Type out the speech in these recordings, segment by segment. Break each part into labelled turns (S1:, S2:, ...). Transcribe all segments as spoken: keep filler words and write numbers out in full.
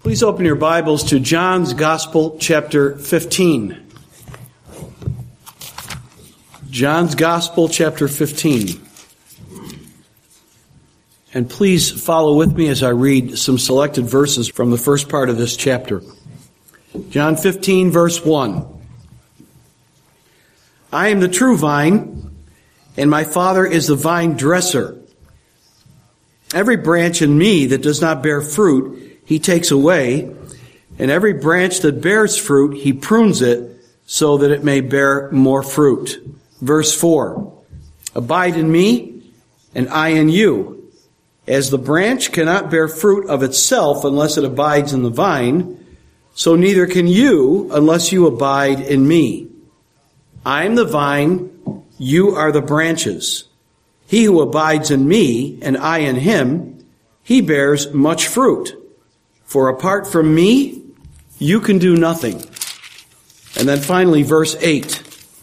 S1: Please open your Bibles to John's Gospel, chapter fifteen. John's Gospel, chapter fifteen. And please follow with me as I read some selected verses from the first part of this chapter. John fifteen, verse one. I am the true vine, and my Father is the vine dresser. Every branch in me that does not bear fruit, he takes away, and every branch that bears fruit, he prunes it so that it may bear more fruit. Verse four. Abide in me, and I in you. As the branch cannot bear fruit of itself unless it abides in the vine, so neither can you unless you abide in me. I am the vine, you are the branches. He who abides in me, and I in him, he bears much fruit. For apart from me, you can do nothing. And then finally, verse eight.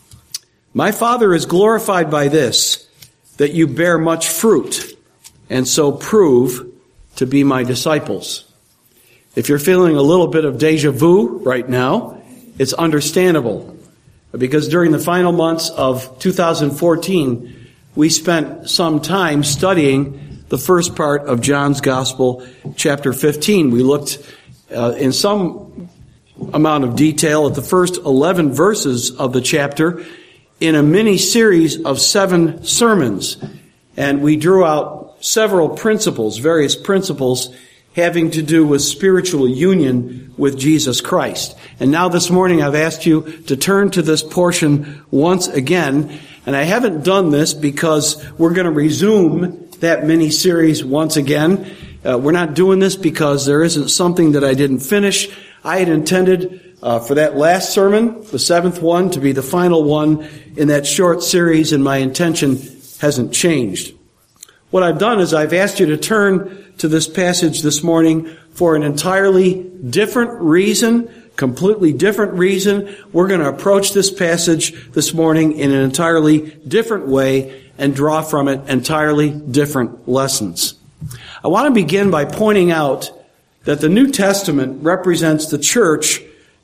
S1: My Father is glorified by this, that you bear much fruit, and so prove to be my disciples. If you're feeling a little bit of deja vu right now, it's understandable. Because during the final months of two thousand fourteen, we spent some time studying the first part of John's Gospel, chapter fifteen. We looked uh, in some amount of detail at the first eleven verses of the chapter in a mini-series of seven sermons. And we drew out several principles, various principles having to do with spiritual union with Jesus Christ. And now this morning I've asked you to turn to this portion once again. And I haven't done this because we're going to resume that mini-series once again. Uh, we're not doing this because there isn't something that I didn't finish. I had intended uh, for that last sermon, the seventh one, to be the final one in that short series, and my intention hasn't changed. What I've done is I've asked you to turn to this passage this morning for an entirely different reason, completely different reason. We're going to approach this passage this morning in an entirely different way and draw from it entirely different lessons. I want to begin by pointing out that the New Testament represents the church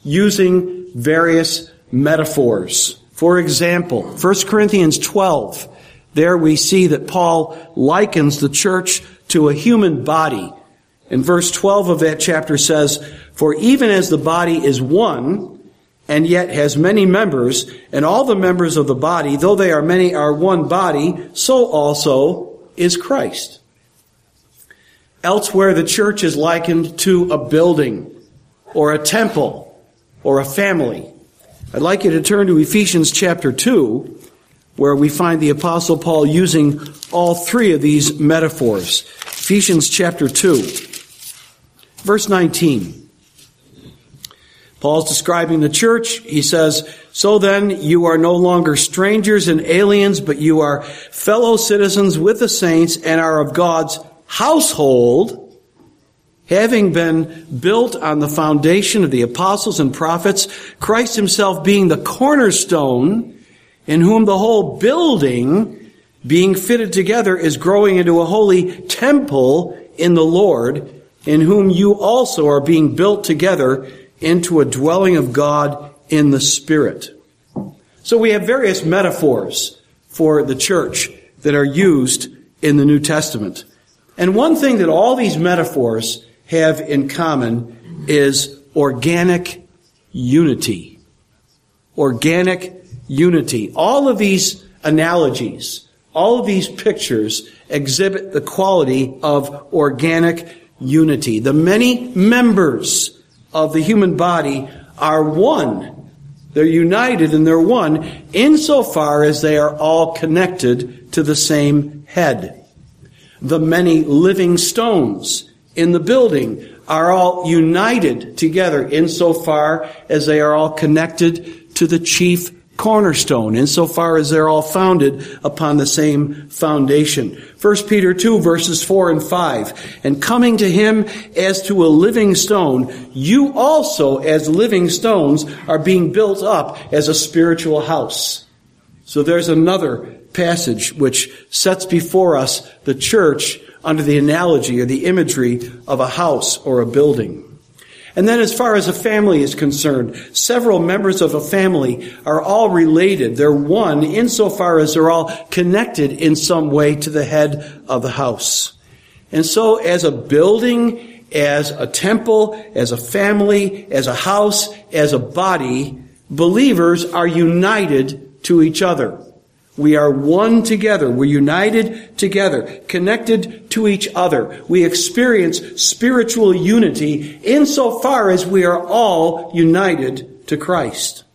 S1: using various metaphors. For example, First Corinthians twelve, there we see that Paul likens the church to a human body. And verse twelve of that chapter says, For even as the body is one, and yet has many members, and all the members of the body, though they are many, are one body, so also is Christ. Elsewhere, the church is likened to a building, or a temple, or a family. I'd like you to turn to Ephesians chapter two, where we find the Apostle Paul using all three of these metaphors. Ephesians chapter two, verse nineteen. Paul's describing the church. He says, So then you are no longer strangers and aliens, but you are fellow citizens with the saints and are of God's household, having been built on the foundation of the apostles and prophets, Christ himself being the cornerstone, in whom the whole building, being fitted together, is growing into a holy temple in the Lord, in whom you also are being built together into a dwelling of God in the Spirit. So we have various metaphors for the church that are used in the New Testament. And one thing that all these metaphors have in common is organic unity. Organic unity. All of these analogies, all of these pictures exhibit the quality of organic unity. The many members of the human body are one. They're united and they're one insofar as they are all connected to the same head. The many living stones in the building are all united together insofar as they are all connected to the chief cornerstone, insofar as they're all founded upon the same foundation. First Peter two, verses four and five. And coming to him as to a living stone, you also as living stones are being built up as a spiritual house. So there's another passage which sets before us the church under the analogy or the imagery of a house or a building. And then as far as a family is concerned, several members of a family are all related. They're one insofar as they're all connected in some way to the head of the house. And so as a building, as a temple, as a family, as a house, as a body, believers are united to each other. We are one together. We're united together, connected to each other. We experience spiritual unity insofar as we are all united to Christ.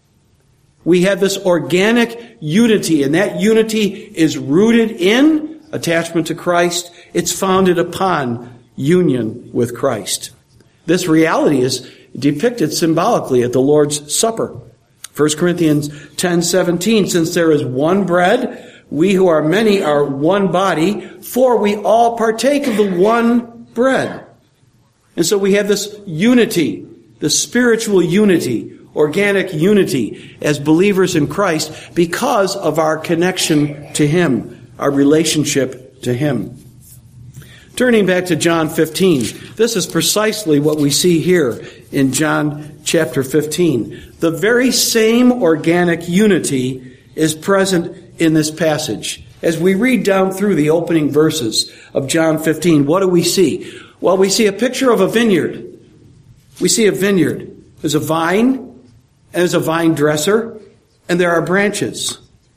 S1: We have this organic unity, and that unity is rooted in attachment to Christ. It's founded upon union with Christ. This reality is depicted symbolically at the Lord's Supper. First Corinthians ten seventeen, since there is one bread, we who are many are one body, for we all partake of the one bread. And so we have this unity, the spiritual unity, organic unity as believers in Christ because of our connection to Him, our relationship to Him. Turning back to John fifteen, this is precisely what we see here in John chapter fifteen. The very same organic unity is present in this passage. As we read down through the opening verses of John fifteen, what do we see? Well, we see a picture of a vineyard. We see a vineyard. There's a vine, and there's a vine dresser, and there are branches.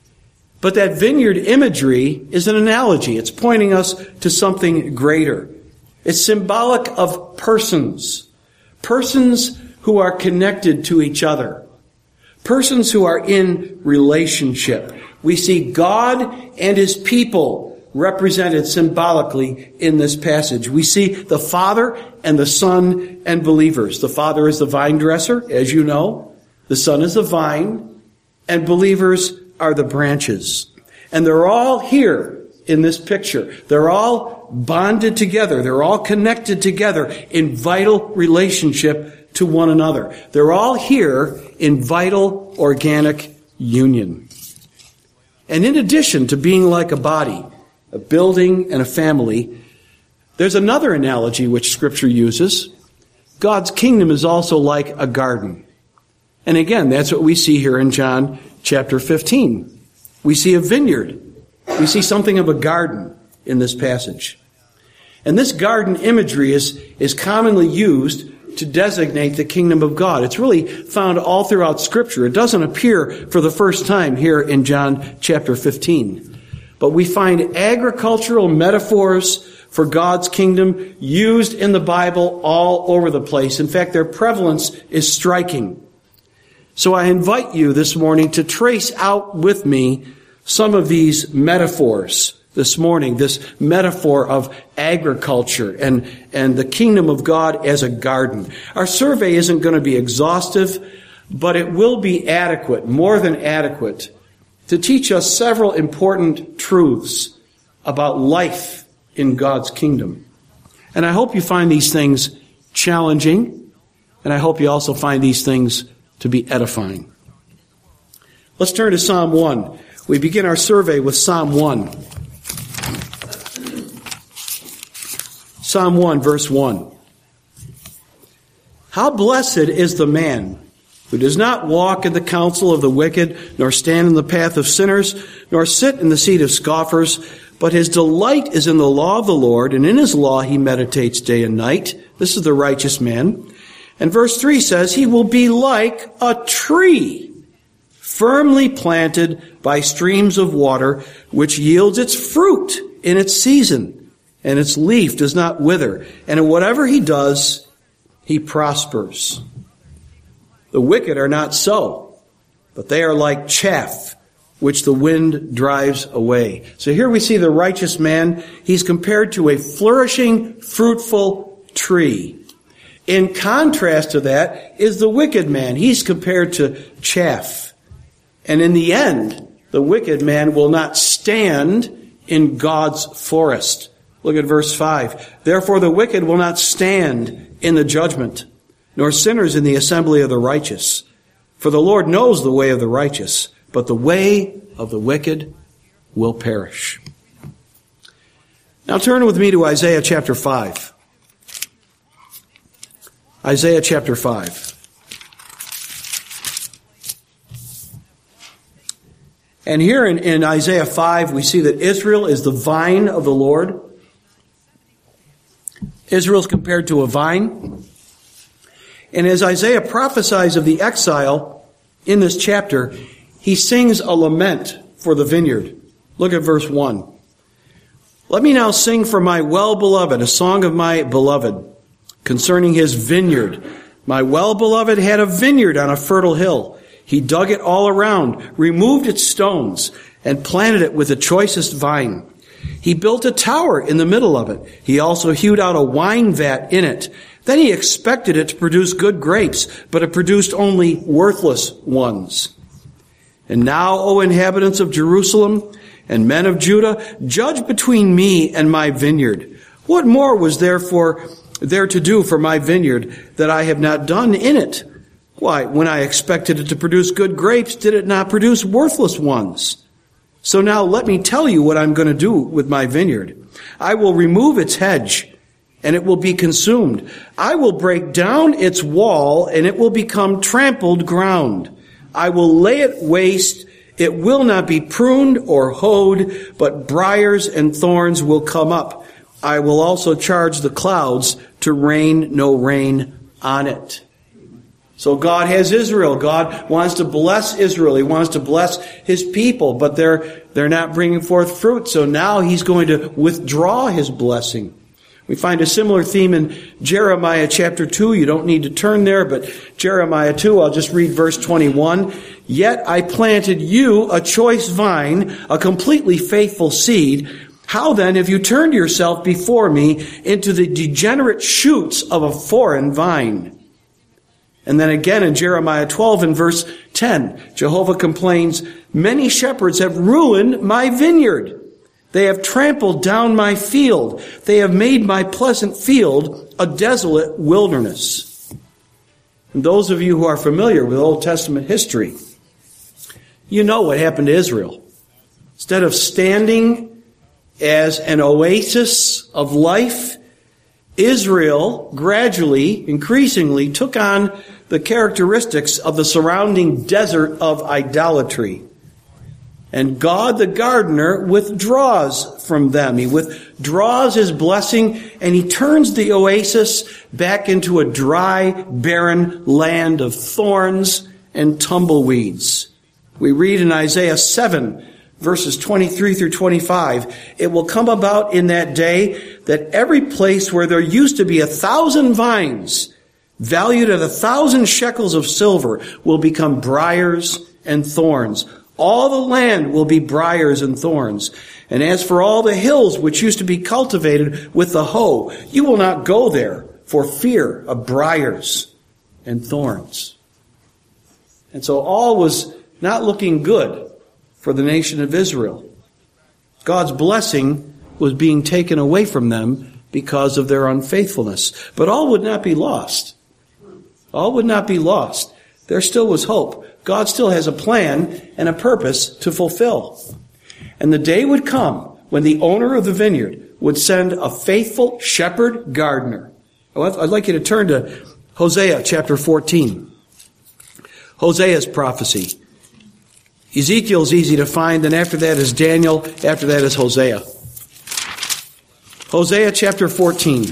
S1: But that vineyard imagery is an analogy. It's pointing us to something greater. It's symbolic of persons. Persons who are connected to each other. Persons who are in relationship. We see God and His people represented symbolically in this passage. We see the Father and the Son and believers. The Father is the vine dresser, as you know. The Son is the vine. And believers are the branches. And they're all here in this picture. They're all bonded together. They're all connected together in vital relationship to one another. They're all here in vital organic union. And in addition to being like a body, a building and a family, there's another analogy which Scripture uses. God's kingdom is also like a garden. And again, that's what we see here in John chapter fifteen. We see a vineyard. We see something of a garden in this passage. And this garden imagery is, is commonly used to designate the kingdom of God. It's really found all throughout Scripture. It doesn't appear for the first time here in John chapter fifteen. But we find agricultural metaphors for God's kingdom used in the Bible all over the place. In fact, their prevalence is striking. So I invite you this morning to trace out with me some of these metaphors this morning, this metaphor of agriculture and, and the kingdom of God as a garden. Our survey isn't going to be exhaustive, but it will be adequate, more than adequate, to teach us several important truths about life in God's kingdom. And I hope you find these things challenging, and I hope you also find these things to be edifying. Let's turn to Psalm one. We begin our survey with Psalm one. Psalm one, verse one. How blessed is the man who does not walk in the counsel of the wicked, nor stand in the path of sinners, nor sit in the seat of scoffers, but his delight is in the law of the Lord, and in his law he meditates day and night. This is the righteous man. And verse three says, he will be like a tree, firmly planted by streams of water, which yields its fruit in its season, and its leaf does not wither. And in whatever he does, he prospers. The wicked are not so, but they are like chaff, which the wind drives away. So here we see the righteous man. He's compared to a flourishing, fruitful tree. In contrast to that is the wicked man. He's compared to chaff. And in the end, the wicked man will not stand in God's forest. Look at verse five. Therefore the wicked will not stand in the judgment, nor sinners in the assembly of the righteous. For the Lord knows the way of the righteous, but the way of the wicked will perish. Now turn with me to Isaiah chapter five. Isaiah chapter five. And here in, in Isaiah five, we see that Israel is the vine of the Lord. Israel is compared to a vine. And as Isaiah prophesies of the exile in this chapter, he sings a lament for the vineyard. Look at verse one. Let me now sing for my well-beloved, a song of my beloved, concerning his vineyard. My well-beloved had a vineyard on a fertile hill. He dug it all around, removed its stones, and planted it with the choicest vine. He built a tower in the middle of it. He also hewed out a wine vat in it. Then he expected it to produce good grapes, but it produced only worthless ones. And now, O inhabitants of Jerusalem and men of Judah, judge between me and my vineyard. What more was there for there to do for my vineyard that I have not done in it? Why, when I expected it to produce good grapes, did it not produce worthless ones? So now let me tell you what I'm going to do with my vineyard. I will remove its hedge, and it will be consumed. I will break down its wall, and it will become trampled ground. I will lay it waste. It will not be pruned or hoed, but briars and thorns will come up. I will also charge the clouds to rain no rain on it. So God has Israel. God wants to bless Israel. He wants to bless his people, but they're they're not bringing forth fruit. So now he's going to withdraw his blessing. We find a similar theme in Jeremiah chapter two. You don't need to turn there, but Jeremiah two, I'll just read verse twenty-one. Yet I planted you a choice vine, a completely faithful seed. How then have you turned yourself before me into the degenerate shoots of a foreign vine? And then again in Jeremiah twelve and verse ten, Jehovah complains, many shepherds have ruined my vineyard. They have trampled down my field. They have made my pleasant field a desolate wilderness. And those of you who are familiar with Old Testament history, you know what happened to Israel. Instead of standing as an oasis of life, Israel gradually, increasingly took on the characteristics of the surrounding desert of idolatry. And God the gardener withdraws from them. He withdraws his blessing and he turns the oasis back into a dry, barren land of thorns and tumbleweeds. We read in Isaiah seven, verses twenty-three through twenty-five, it will come about in that day that every place where there used to be a thousand vines, valued at a thousand shekels of silver, will become briars and thorns. All the land will be briars and thorns. And as for all the hills which used to be cultivated with the hoe, you will not go there for fear of briars and thorns. And so all was not looking good for the nation of Israel. God's blessing was being taken away from them because of their unfaithfulness. But all would not be lost. All would not be lost. There still was hope. God still has a plan and a purpose to fulfill. And the day would come when the owner of the vineyard would send a faithful shepherd gardener. I'd like you to turn to Hosea chapter fourteen. Hosea's prophecy. Ezekiel's easy to find, and after that is Daniel, after that is Hosea. Hosea chapter fourteen.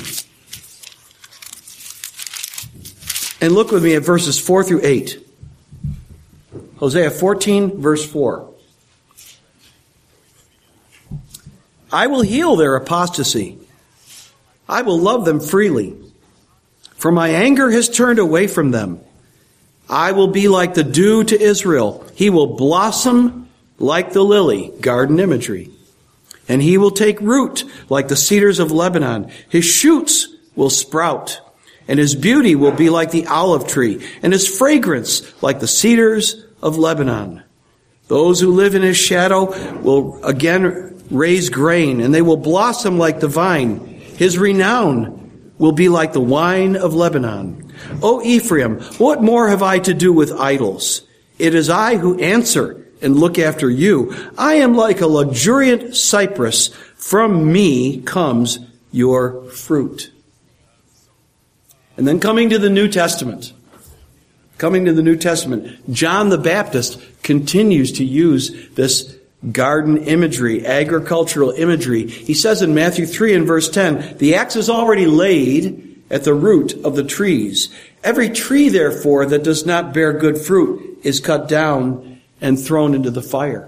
S1: And look with me at verses four through eight. Hosea fourteen, verse four. I will heal their apostasy. I will love them freely. For my anger has turned away from them. I will be like the dew to Israel. He will blossom like the lily, garden imagery. And he will take root like the cedars of Lebanon. His shoots will sprout. And his beauty will be like the olive tree. And his fragrance like the cedars of Lebanon. Those who live in his shadow will again raise grain, and they will blossom like the vine. His renown will be like the wine of Lebanon. O Ephraim, what more have I to do with idols? It is I who answer and look after you. I am like a luxuriant cypress. From me comes your fruit. And then coming to the New Testament, coming to the New Testament, John the Baptist continues to use this garden imagery, agricultural imagery. He says in Matthew three and verse ten, the axe is already laid at the root of the trees. Every tree, therefore, that does not bear good fruit is cut down and thrown into the fire.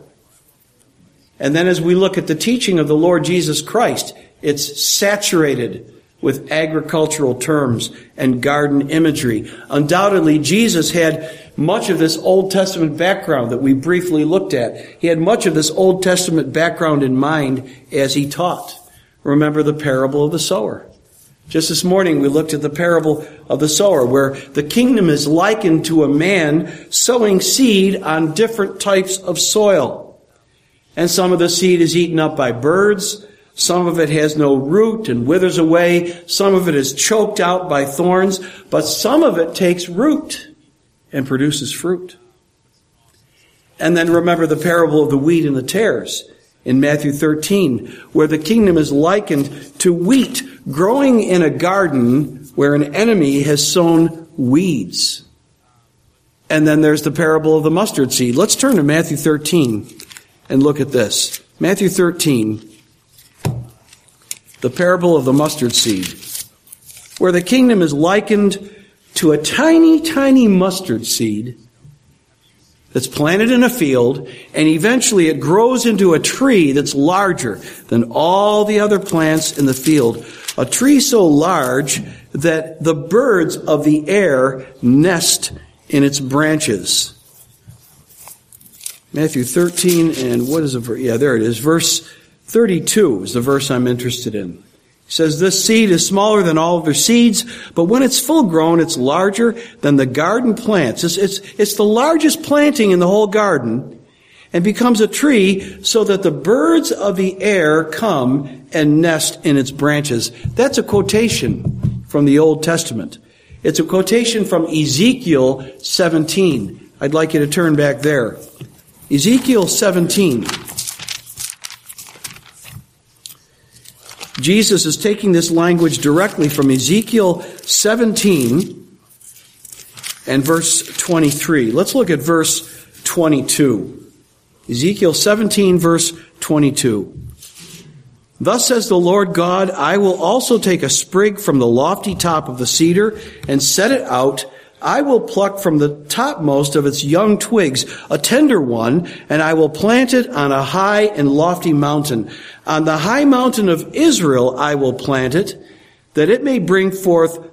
S1: And then as we look at the teaching of the Lord Jesus Christ, it's saturated with agricultural terms and garden imagery. Undoubtedly, Jesus had much of this Old Testament background that we briefly looked at. He had much of this Old Testament background in mind as he taught. Remember the parable of the sower. Just this morning we looked at the parable of the sower, where the kingdom is likened to a man sowing seed on different types of soil. And some of the seed is eaten up by birds. Some of it has no root and withers away. Some of it is choked out by thorns. But some of it takes root and produces fruit. And then remember the parable of the wheat and the tares in Matthew thirteen, where the kingdom is likened to wheat growing in a garden where an enemy has sown weeds. And then there's the parable of the mustard seed. Let's turn to Matthew thirteen and look at this. Matthew thirteen. The parable of the mustard seed, where the kingdom is likened to a tiny, tiny mustard seed that's planted in a field, and eventually it grows into a tree that's larger than all the other plants in the field. A tree so large that the birds of the air nest in its branches. Matthew thirteen, and what is it? Yeah, there it is. Verse thirty-two is the verse I'm interested in. It says, this seed is smaller than all other seeds, but when it's full grown, it's larger than the garden plants. It's, it's, it's the largest planting in the whole garden, and becomes a tree so that the birds of the air come and nest in its branches. That's a quotation from the Old Testament. It's a quotation from Ezekiel seventeen. I'd like you to turn back there. Ezekiel seventeen. Jesus is taking this language directly from Ezekiel seventeen and verse twenty-three. Let's look at verse twenty-two. Ezekiel seventeen, verse twenty-two. Thus says the Lord God, I will also take a sprig from the lofty top of the cedar and set it out. I will pluck from the topmost of its young twigs a tender one, and I will plant it on a high and lofty mountain. On the high mountain of Israel I will plant it, that it may bring forth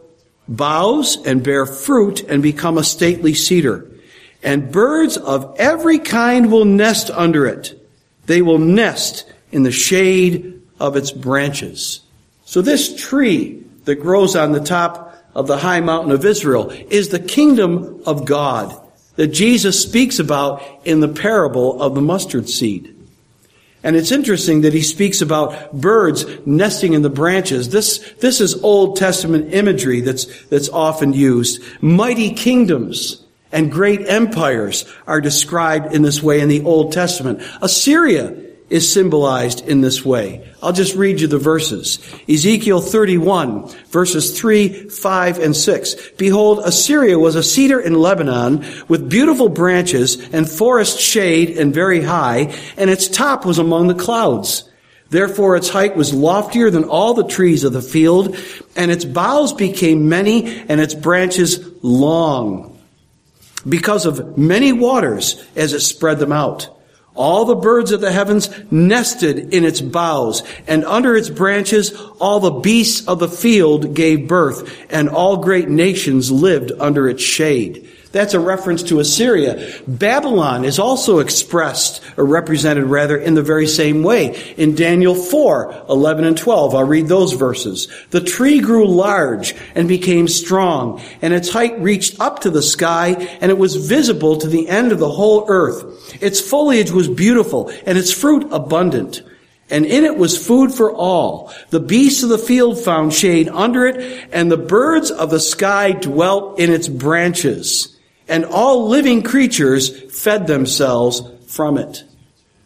S1: boughs and bear fruit and become a stately cedar. And birds of every kind will nest under it. They will nest in the shade of its branches. So this tree that grows on the top of the high mountain of Israel is the kingdom of God that Jesus speaks about in the parable of the mustard seed. And it's interesting that he speaks about birds nesting in the branches. This, this is Old Testament imagery that's, that's often used. Mighty kingdoms and great empires are described in this way in the Old Testament. Assyria is symbolized in this way. I'll just read you the verses. Ezekiel thirty-one, verses three, five, and six. Behold, Assyria was a cedar in Lebanon with beautiful branches and forest shade and very high, and its top was among the clouds. Therefore its height was loftier than all the trees of the field, and its boughs became many, and its branches long, because of many waters as it spread them out. All the birds of the heavens nested in its boughs, and under its branches all the beasts of the field gave birth, and all great nations lived under its shade. That's a reference to Assyria. Babylon is also expressed, or represented rather, in the very same way. In Daniel four, eleven and twelve, I'll read those verses. The tree grew large and became strong, and its height reached up to the sky, and it was visible to the end of the whole earth. Its foliage was beautiful, and its fruit abundant. And in it was food for all. The beasts of the field found shade under it, and the birds of the sky dwelt in its branches. And all living creatures fed themselves from it.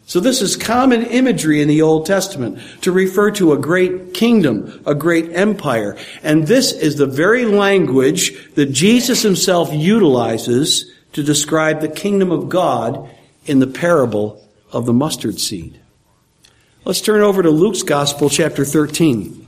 S1: So this is common imagery in the Old Testament to refer to a great kingdom, a great empire. And this is the very language that Jesus himself utilizes to describe the kingdom of God in the parable of the mustard seed. Let's turn over to Luke's Gospel, chapter thirteen.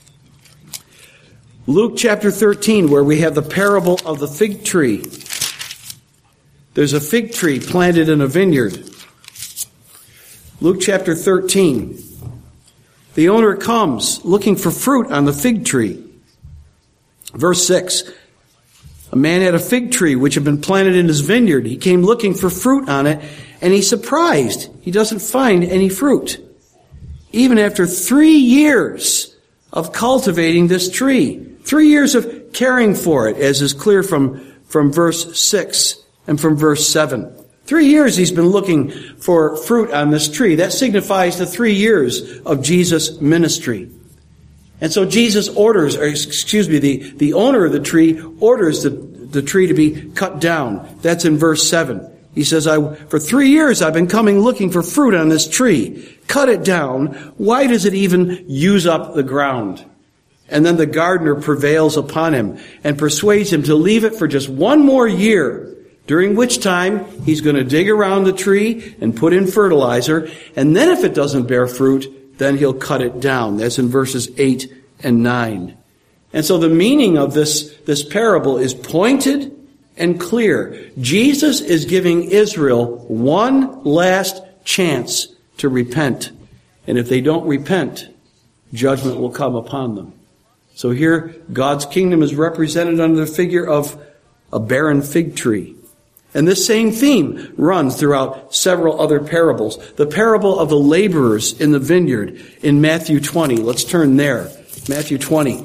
S1: Luke chapter thirteen, where we have the parable of the fig tree. There's a fig tree planted in a vineyard. Luke chapter thirteen. The owner comes looking for fruit on the fig tree. Verse six. A man had a fig tree which had been planted in his vineyard. He came looking for fruit on it, and he's surprised he doesn't find any fruit. Even after three years of cultivating this tree. Three years of caring for it, as is clear from, from verse six and from verse seven. Three years he's been looking for fruit on this tree. That signifies the three years of Jesus' ministry. And so Jesus orders, or excuse me, the, the owner of the tree orders the, the tree to be cut down. That's in verse seven. He says, I, for three years I've been coming looking for fruit on this tree. Cut it down. Why does it even use up the ground? And then the gardener prevails upon him and persuades him to leave it for just one more year, during which time he's going to dig around the tree and put in fertilizer. And then if it doesn't bear fruit, then he'll cut it down. That's in verses eight and nine. And so the meaning of this, this parable is pointed and clear. Jesus is giving Israel one last chance to repent. And if they don't repent, judgment will come upon them. So here, God's kingdom is represented under the figure of a barren fig tree. And this same theme runs throughout several other parables. The parable of the laborers in the vineyard in Matthew twenty. Let's turn there. Matthew twenty.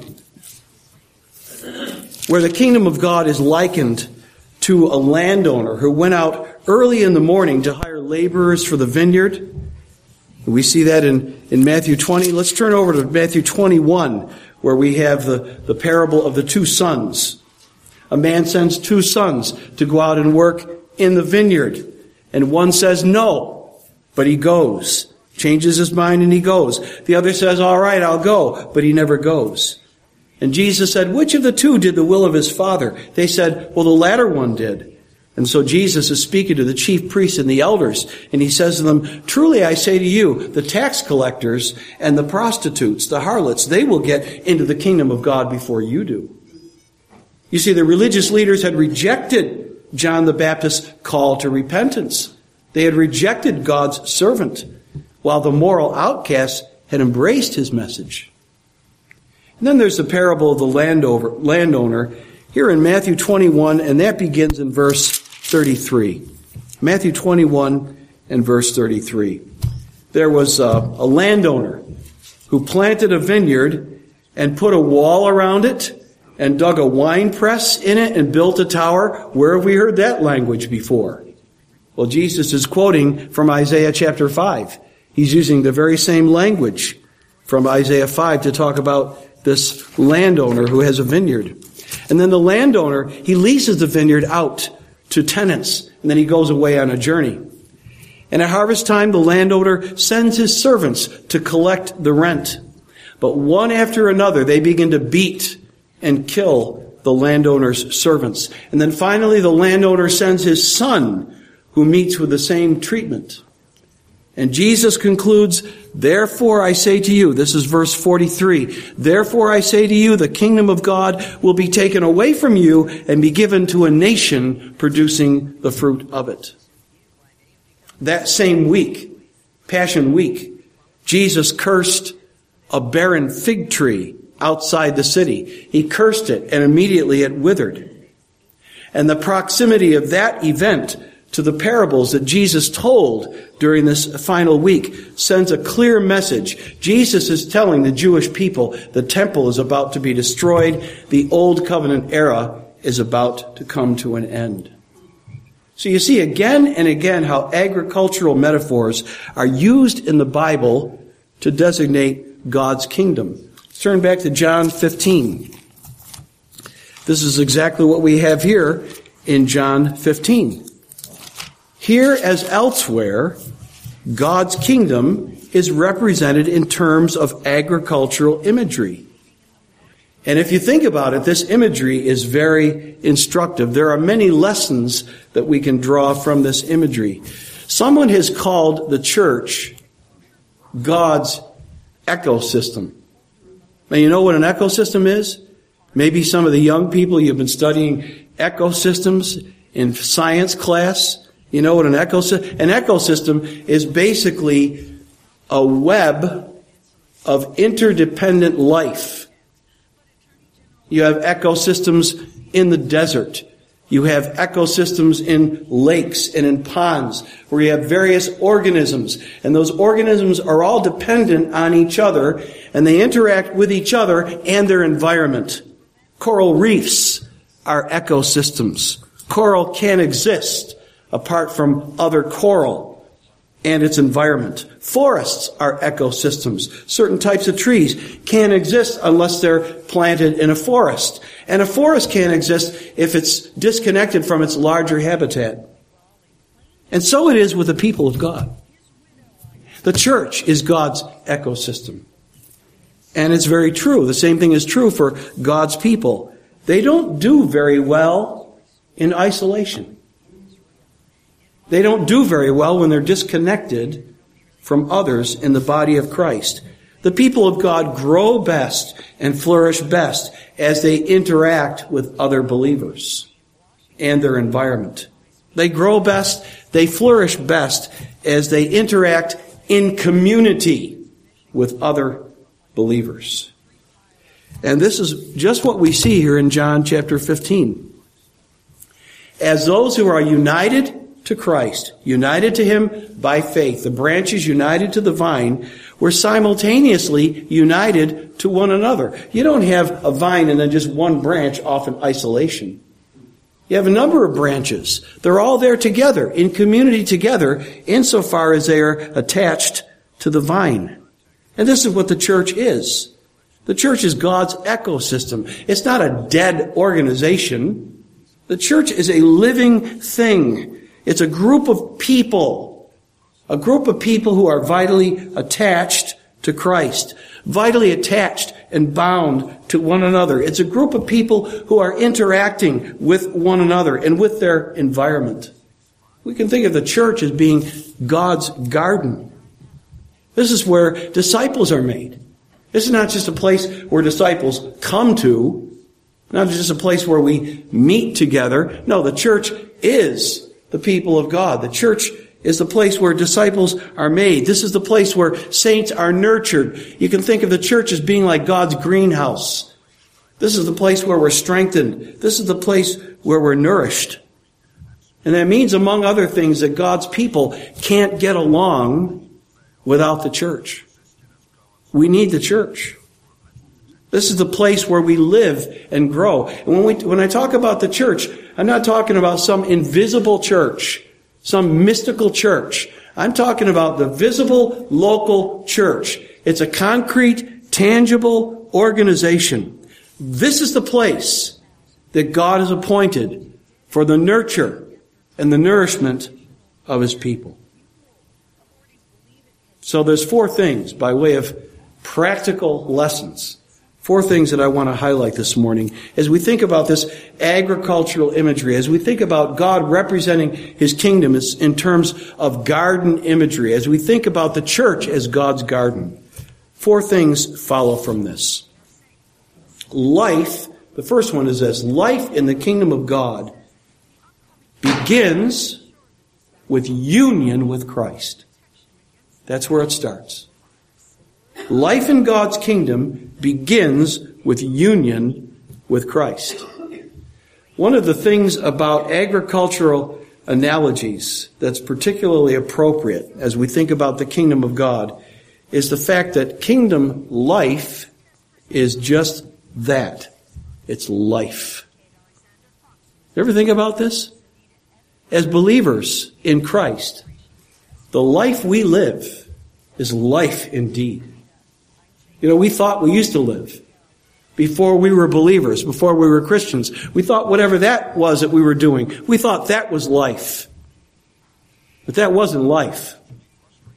S1: Where the kingdom of God is likened to a landowner who went out early in the morning to hire laborers for the vineyard. We see that in, in Matthew twenty. Let's turn over to Matthew twenty-one, where we have the, the parable of the two sons. A man sends two sons to go out and work in the vineyard. And one says no, but he goes. Changes his mind and he goes. The other says, all right, I'll go, but he never goes. And Jesus said, which of the two did the will of his father? They said, well, the latter one did. And so Jesus is speaking to the chief priests and the elders, and he says to them, truly I say to you, the tax collectors and the prostitutes, the harlots, they will get into the kingdom of God before you do. You see, the religious leaders had rejected John the Baptist's call to repentance. They had rejected God's servant, while the moral outcasts had embraced his message. And then there's the parable of the landowner, landowner here in Matthew twenty-one, and that begins in verse thirty-three. Matthew twenty-one and verse thirty-three. There was a, a landowner who planted a vineyard and put a wall around it and dug a wine press in it and built a tower. Where have we heard that language before? Well, Jesus is quoting from Isaiah chapter five. He's using the very same language from Isaiah five to talk about this landowner who has a vineyard. And then the landowner, he leases the vineyard out to tenants, and then he goes away on a journey. And at harvest time, the landowner sends his servants to collect the rent. But one after another, they begin to beat and kill the landowner's servants. And then finally, the landowner sends his son, who meets with the same treatment. And Jesus concludes, therefore I say to you, this is verse forty-three, therefore I say to you, the kingdom of God will be taken away from you and be given to a nation producing the fruit of it. That same week, Passion Week, Jesus cursed a barren fig tree outside the city. He cursed it, and immediately it withered. And the proximity of that event to the parables that Jesus told during this final week sends a clear message. Jesus is telling the Jewish people the temple is about to be destroyed. The old covenant era is about to come to an end. So you see again and again how agricultural metaphors are used in the Bible to designate God's kingdom. Let's turn back to John fifteen. This is exactly what we have here in John fifteen. Here, as elsewhere, God's kingdom is represented in terms of agricultural imagery. And if you think about it, this imagery is very instructive. There are many lessons that we can draw from this imagery. Someone has called the church God's ecosystem. Now, you know what an ecosystem is? Maybe some of the young people, you've been studying ecosystems in science class. You know what an ecosystem? An ecosystem is basically a web of interdependent life. You have ecosystems in the desert. You have ecosystems in lakes and in ponds where you have various organisms. And those organisms are all dependent on each other, and they interact with each other and their environment. Coral reefs are ecosystems. Coral can't exist apart from other coral and its environment. Forests are ecosystems. Certain types of trees can't exist unless they're planted in a forest. And a forest can't exist if it's disconnected from its larger habitat. And so it is with the people of God. The church is God's ecosystem. And it's very true. The same thing is true for God's people. They don't do very well in isolation. They don't do very well when they're disconnected from others in the body of Christ. The people of God grow best and flourish best as they interact with other believers and their environment. They grow best, they flourish best as they interact in community with other believers. And this is just what we see here in John chapter fifteen. As those who are united to Christ, united to Him by faith, the branches united to the vine, were simultaneously united to one another. You don't have a vine and then just one branch off in isolation. You have a number of branches. They're all there together, in community together, insofar as they are attached to the vine. And this is what the church is. The church is God's ecosystem. It's not a dead organization. The church is a living thing. It's a group of people, a group of people who are vitally attached to Christ, vitally attached and bound to one another. It's a group of people who are interacting with one another and with their environment. We can think of the church as being God's garden. This is where disciples are made. This is not just a place where disciples come to, not just a place where we meet together. No, the church is the people of God. The church is the place where disciples are made. This is the place where saints are nurtured. You can think of the church as being like God's greenhouse. This is the place where we're strengthened. This is the place where we're nourished. And that means, among other things, that God's people can't get along without the church. We need the church. This is the place where we live and grow. And when we, when I talk about the church, I'm not talking about some invisible church, some mystical church. I'm talking about the visible local church. It's a concrete, tangible organization. This is the place that God has appointed for the nurture and the nourishment of His people. So there's four things by way of practical lessons. Four things that I want to highlight this morning as we think about this agricultural imagery, as we think about God representing His kingdom in terms of garden imagery, as we think about the church as God's garden. Four things follow from this. Life, the first one is this: life in the kingdom of God begins with union with Christ. That's where it starts. Life in God's kingdom begins with union with Christ. One of the things about agricultural analogies that's particularly appropriate as we think about the kingdom of God is the fact that kingdom life is just that. It's life. You ever think about this? As believers in Christ, the life we live is life indeed. You know, we thought we used to live before we were believers, before we were Christians. We thought whatever that was that we were doing, we thought that was life. But that wasn't life.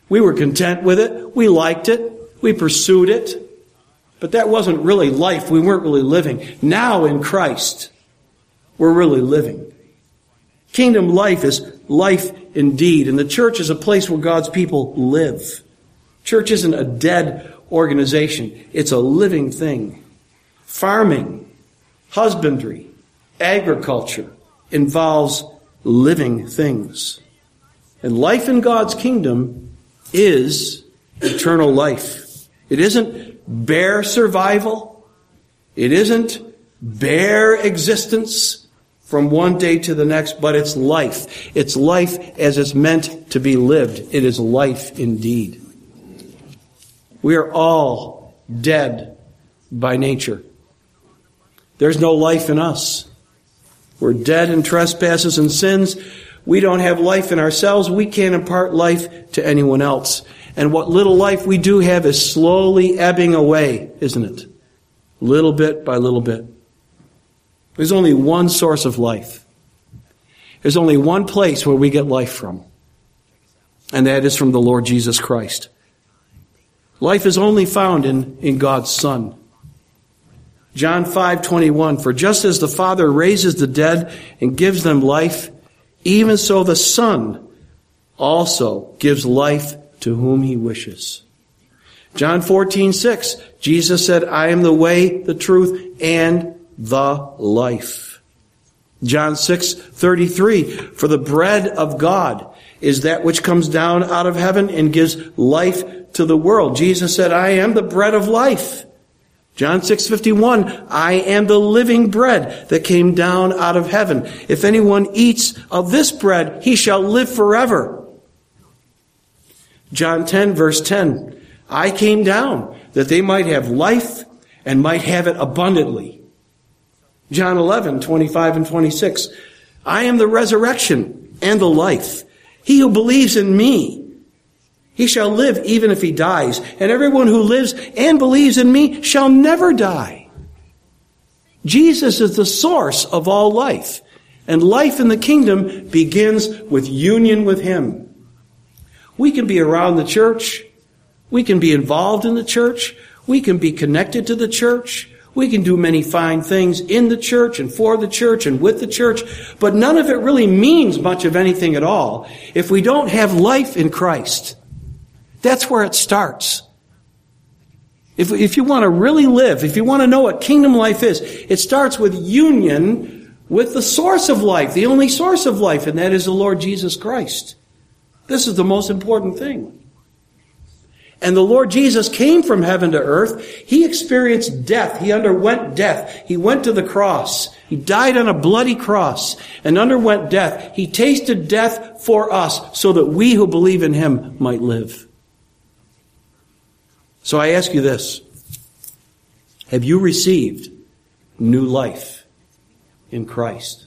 S1: We were content with it. We liked it. We pursued it. But that wasn't really life. We weren't really living. Now in Christ, we're really living. Kingdom life is life indeed. And the church is a place where God's people live. Church isn't a dead organization. It's a living thing. Farming, husbandry, agriculture involves living things. And life in God's kingdom is eternal life. It isn't bare survival. It isn't bare existence from one day to the next, but it's life. It's life as it's meant to be lived. It is life indeed. We are all dead by nature. There's no life in us. We're dead in trespasses and sins. We don't have life in ourselves. We can't impart life to anyone else. And what little life we do have is slowly ebbing away, isn't it? Little bit by little bit. There's only one source of life. There's only one place where we get life from. And that is from the Lord Jesus Christ. Life is only found in, in God's Son. John five twenty-one, for just as the Father raises the dead and gives them life, even so the Son also gives life to whom he wishes. John fourteen six, Jesus said, I am the way, the truth, and the life. John six thirty-three, for the bread of God is that which comes down out of heaven and gives life to the world. Jesus said, I am the bread of life. John six fifty-one, I am the living bread that came down out of heaven. If anyone eats of this bread, he shall live forever. John ten verse ten, I came down that they might have life and might have it abundantly. John eleven twenty-five and twenty-six, I am the resurrection and the life. He who believes in me, he shall live even if he dies. And everyone who lives and believes in me shall never die. Jesus is the source of all life. And life in the kingdom begins with union with him. We can be around the church. We can be involved in the church. We can be connected to the church. We can do many fine things in the church and for the church and with the church. But none of it really means much of anything at all if we don't have life in Christ. That's where it starts. If, if you want to really live, if you want to know what kingdom life is, it starts with union with the source of life, the only source of life, and that is the Lord Jesus Christ. This is the most important thing. And the Lord Jesus came from heaven to earth. He experienced death. He underwent death. He went to the cross. He died on a bloody cross and underwent death. He tasted death for us so that we who believe in him might live. So I ask you this. Have you received new life in Christ?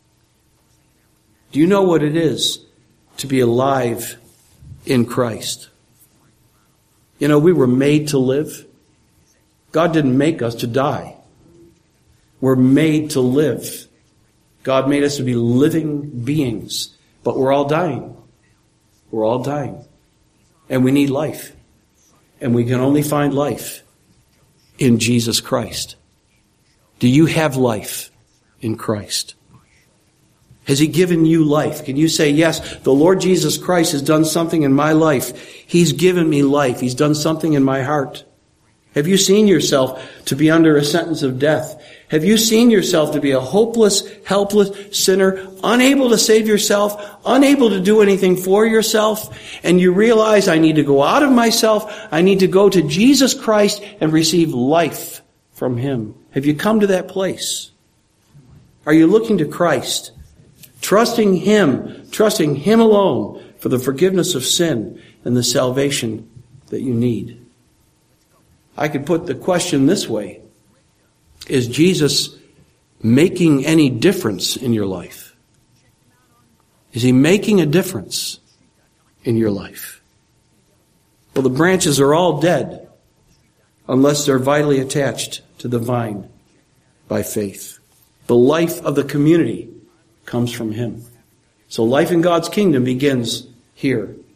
S1: Do you know what it is to be alive in Christ? You know, we were made to live. God didn't make us to die. We're made to live. God made us to be living beings, but we're all dying. We're all dying. And we need life. And we can only find life in Jesus Christ. Do you have life in Christ? Has he given you life? Can you say, yes, the Lord Jesus Christ has done something in my life. He's given me life. He's done something in my heart. Have you seen yourself to be under a sentence of death? Have you seen yourself to be a hopeless, helpless sinner, unable to save yourself, unable to do anything for yourself? And you realize, I need to go out of myself. I need to go to Jesus Christ and receive life from him. Have you come to that place? Are you looking to Christ? Trusting him, trusting him alone for the forgiveness of sin and the salvation that you need. I could put the question this way. Is Jesus making any difference in your life? Is he making a difference in your life? Well, the branches are all dead unless they're vitally attached to the vine by faith. The life of the community comes from him. So life in God's kingdom begins here.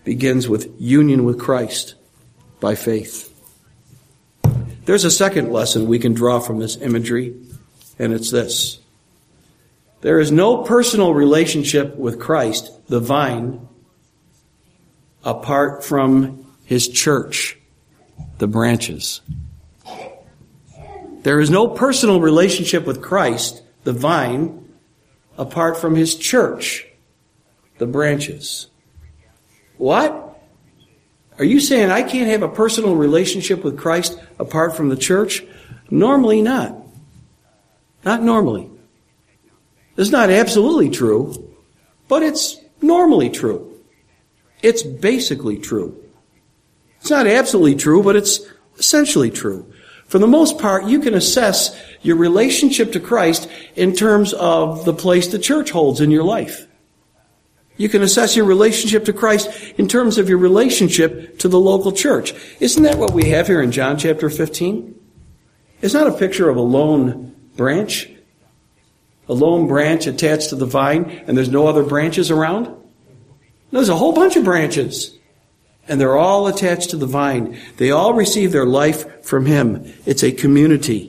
S1: begins with union with Christ by faith. There's a second lesson we can draw from this imagery, and it's this. There is no personal relationship with Christ, the vine, apart from his church, the branches. There is no personal relationship with Christ, the vine, apart from his church, the branches. What? Are you saying I can't have a personal relationship with Christ apart from the church? Normally not. Not normally. It's not absolutely true, but it's normally true. It's basically true. It's not absolutely true, but it's essentially true. For the most part, you can assess your relationship to Christ in terms of the place the church holds in your life. You can assess your relationship to Christ in terms of your relationship to the local church. Isn't that what we have here in John chapter fifteen? It's not a picture of a lone branch, a lone branch attached to the vine, and there's no other branches around. There's a whole bunch of branches, and they're all attached to the vine. They all receive their life from him. It's a community.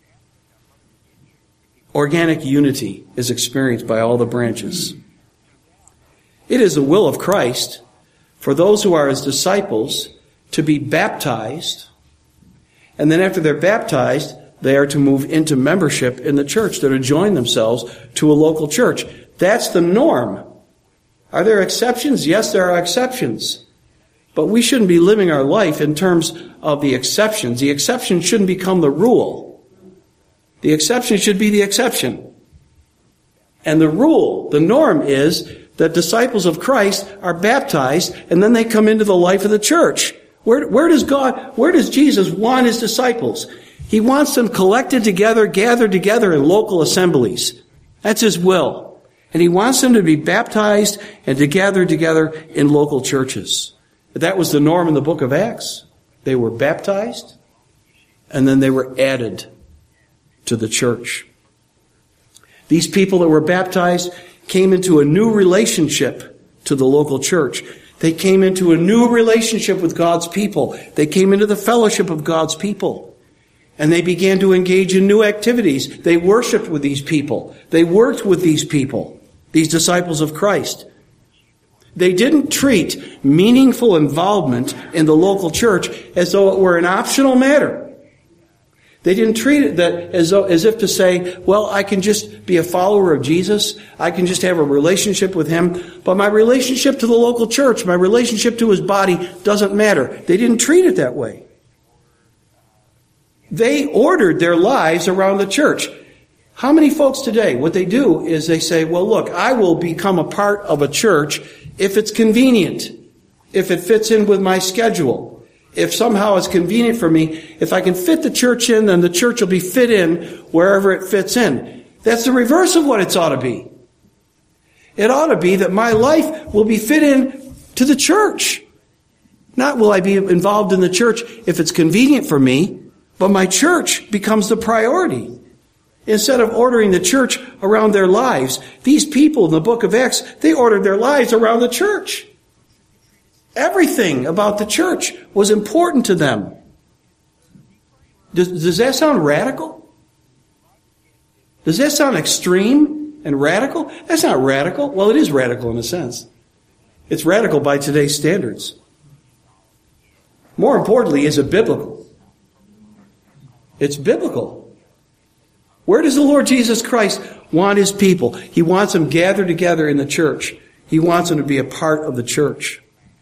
S1: Organic unity is experienced by all the branches. It is the will of Christ for those who are his disciples to be baptized, and then after they're baptized, they are to move into membership in the church. They're to join themselves to a local church. That's the norm. Are there exceptions? Yes, there are exceptions. But we shouldn't be living our life in terms of the exceptions. The exception shouldn't become the rule. The exception should be the exception. And the rule, the norm is that disciples of Christ are baptized and then they come into the life of the church. Where, where does God, where does Jesus want his disciples? He wants them collected together, gathered together in local assemblies. That's his will. And he wants them to be baptized and to gather together in local churches. But that was the norm in the book of Acts. They were baptized and then they were added to the church. These people that were baptized came into a new relationship to the local church. They came into a new relationship with God's people. They came into the fellowship of God's people. And they began to engage in new activities. They worshiped with these people. They worked with these people, these disciples of Christ. They didn't treat meaningful involvement in the local church as though it were an optional matter. They didn't treat it that as though, as if to say, well, I can just be a follower of Jesus. I can just have a relationship with him. But my relationship to the local church, my relationship to his body doesn't matter. They didn't treat it that way. They ordered their lives around the church. How many folks today, what they do is they say, well, look, I will become a part of a church if it's convenient, if it fits in with my schedule. If somehow it's convenient for me, if I can fit the church in, then the church will be fit in wherever it fits in. That's the reverse of what it ought to be. It ought to be that my life will be fit in to the church. Not will I be involved in the church if it's convenient for me, but my church becomes the priority. Instead of ordering the church around their lives, these people in the book of Acts, they ordered their lives around the church. Everything about the church was important to them. Does, does that sound radical? Does that sound extreme and radical? That's not radical. Well, it is radical in a sense. It's radical by today's standards. More importantly, is it biblical? It's biblical. Where does the Lord Jesus Christ want his people? He wants them gathered together in the church. He wants them to be a part of the church.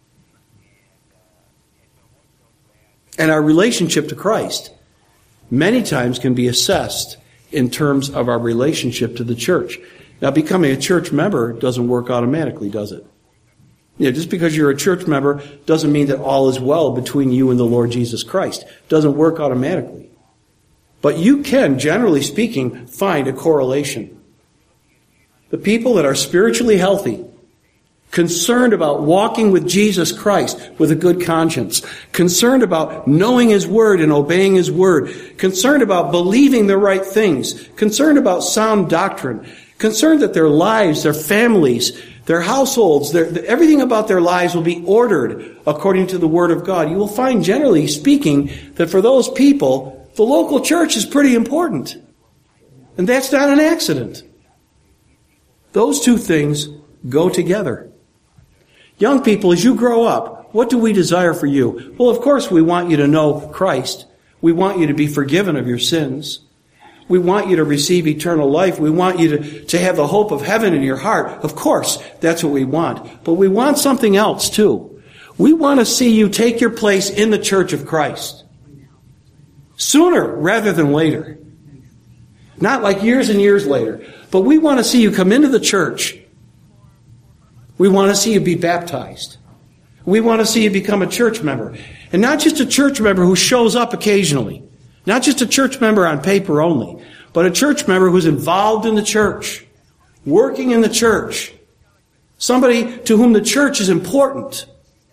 S1: And our relationship to Christ many times can be assessed in terms of our relationship to the church. Now, becoming a church member doesn't work automatically, does it? You know, just because you're a church member doesn't mean that all is well between you and the Lord Jesus Christ. It doesn't work automatically. But you can, generally speaking, find a correlation. The people that are spiritually healthy, concerned about walking with Jesus Christ with a good conscience, concerned about knowing his word and obeying his word, concerned about believing the right things, concerned about sound doctrine, concerned that their lives, their families, Their households, their, everything about their lives will be ordered according to the Word of God. You will find, generally speaking, that for those people, the local church is pretty important. And that's not an accident. Those two things go together. Young people, as you grow up, what do we desire for you? Well, of course, we want you to know Christ. We want you to be forgiven of your sins. We want you to receive eternal life. We want you to, to have the hope of heaven in your heart. Of course, that's what we want. But we want something else too. We want to see you take your place in the church of Christ. Sooner rather than later. Not like years and years later. But we want to see you come into the church. We want to see you be baptized. We want to see you become a church member. And not just a church member who shows up occasionally. Not just a church member on paper only, but a church member who's involved in the church, working in the church, somebody to whom the church is important.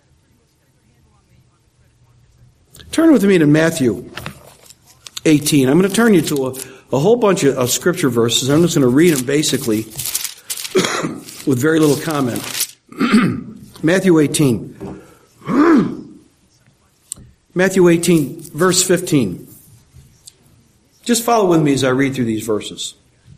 S1: Turn with me to Matthew eighteen. I'm going to turn you to a, a whole bunch of, of scripture verses. I'm just going to read them basically with very little comment. Matthew eighteen. Matthew eighteen, verse fifteen. Just follow with me as I read through these verses.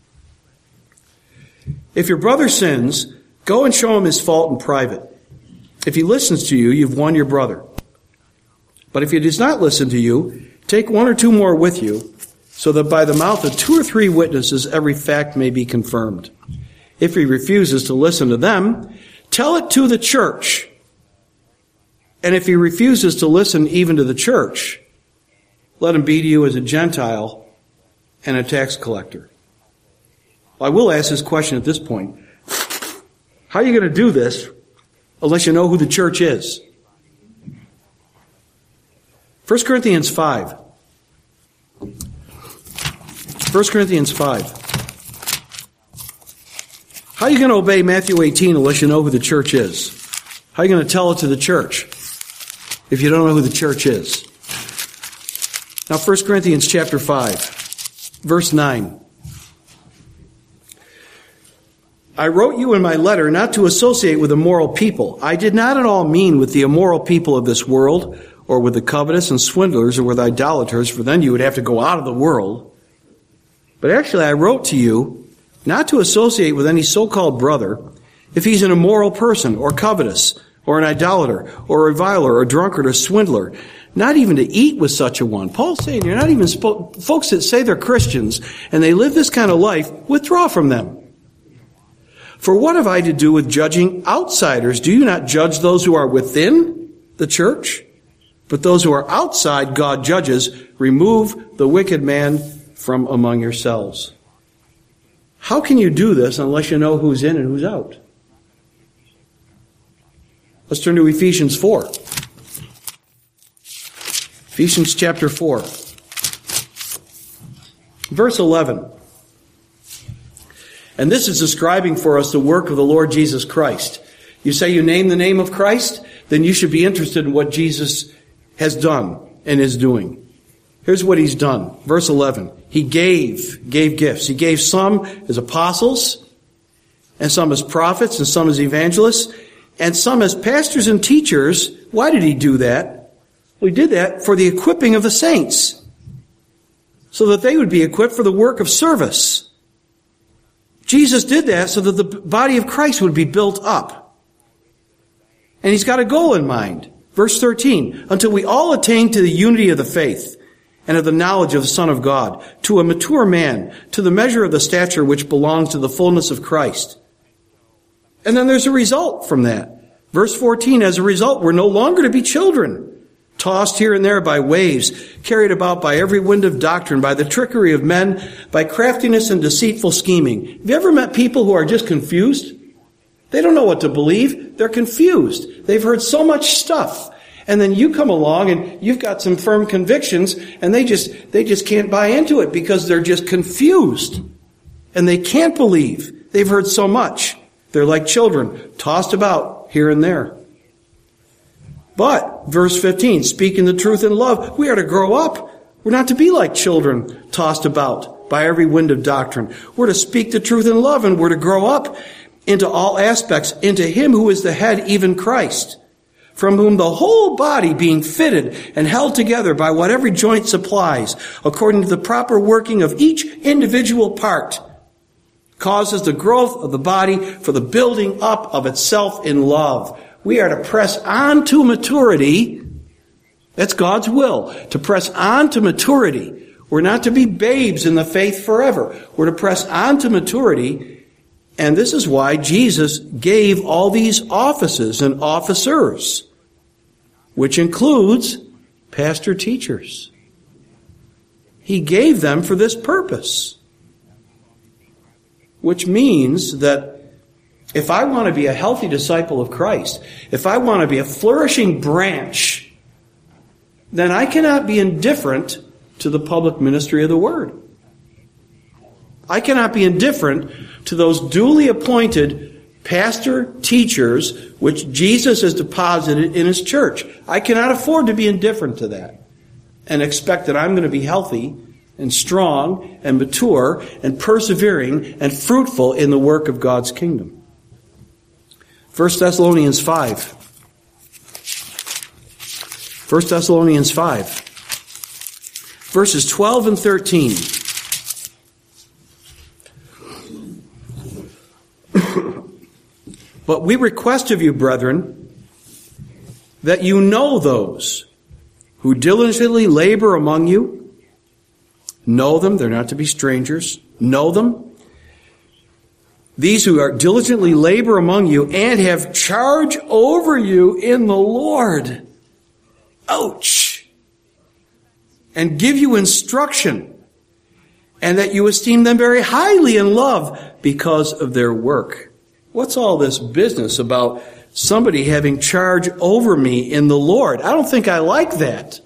S1: If your brother sins, go and show him his fault in private. If he listens to you, you've won your brother. But if he does not listen to you, take one or two more with you, so that by the mouth of two or three witnesses every fact may be confirmed. If he refuses to listen to them, tell it to the church. And if he refuses to listen even to the church, let him be to you as a Gentile and a tax collector. Well, I will ask this question at this point. How are you going to do this unless you know who the church is? First Corinthians five. First Corinthians five. How are you going to obey Matthew eighteen unless you know who the church is? How are you going to tell it to the church if you don't know who the church is? Now, First Corinthians chapter five, verse nine. I wrote you in my letter not to associate with immoral people. I did not at all mean with the immoral people of this world, or with the covetous and swindlers, or with idolaters, for then you would have to go out of the world. But actually, I wrote to you not to associate with any so-called brother if he's an immoral person, or covetous, or an idolater, or a reviler, or drunkard, or swindler. Not even to eat with such a one. Paul's saying you're not even supposed, folks that say they're Christians and they live this kind of life, withdraw from them. For what have I to do with judging outsiders? Do you not judge those who are within the church? But those who are outside God judges. Remove the wicked man from among yourselves. How can you do this unless you know who's in and who's out? Let's turn to Ephesians four. Ephesians chapter four. Verse eleven. And this is describing for us the work of the Lord Jesus Christ. You say you name the name of Christ, then you should be interested in what Jesus has done and is doing. Here's what he's done. Verse eleven. He gave, gave gifts. He gave some as apostles, and some as prophets, and some as evangelists, and some as pastors and teachers. Why did he do that? Well, he did that for the equipping of the saints, so that they would be equipped for the work of service. Jesus did that so that the body of Christ would be built up. And he's got a goal in mind. Verse thirteen, until we all attain to the unity of the faith and of the knowledge of the Son of God, to a mature man, to the measure of the stature which belongs to the fullness of Christ. And then there's a result from that. Verse fourteen, as a result, we're no longer to be children, tossed here and there by waves, carried about by every wind of doctrine, by the trickery of men, by craftiness and deceitful scheming. Have you ever met people who are just confused? They don't know what to believe. They're confused. They've heard so much stuff. And then you come along and you've got some firm convictions, and they just, they just can't buy into it because they're just confused. And they can't believe. They've heard so much. They're like children, tossed about here and there. But, verse fifteen, speaking the truth in love, we are to grow up. We're not to be like children tossed about by every wind of doctrine. We're to speak the truth in love, and we're to grow up into all aspects, into him who is the head, even Christ, from whom the whole body being fitted and held together by what every joint supplies, according to the proper working of each individual part, causes the growth of the body for the building up of itself in love. We are to press on to maturity. That's God's will, to press on to maturity. We're not to be babes in the faith forever. We're to press on to maturity. And this is why Jesus gave all these offices and officers, which includes pastor teachers. He gave them for this purpose, which means that if I want to be a healthy disciple of Christ, if I want to be a flourishing branch, then I cannot be indifferent to the public ministry of the Word. I cannot be indifferent to those duly appointed pastor teachers which Jesus has deposited in his church. I cannot afford to be indifferent to that and expect that I'm going to be healthy and strong and mature and persevering and fruitful in the work of God's kingdom. First Thessalonians five. First Thessalonians five. Verses twelve and thirteen. But we request of you, brethren, that you know those who diligently labor among you. Know them. They're not to be strangers. Know them. These who are diligently labor among you and have charge over you in the Lord. Ouch! And give you instruction, and that you esteem them very highly in love because of their work. What's all this business about somebody having charge over me in the Lord? I don't think I like that.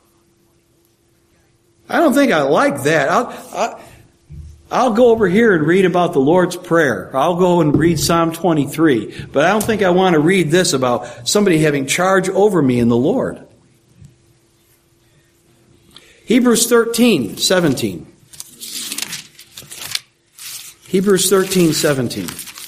S1: I don't think I like that. I'll, I'll, I'll go over here and read about the Lord's Prayer. I'll go and read Psalm twenty-three. But I don't think I want to read this about somebody having charge over me in the Lord. Hebrews thirteen, seventeen. Hebrews thirteen, seventeen.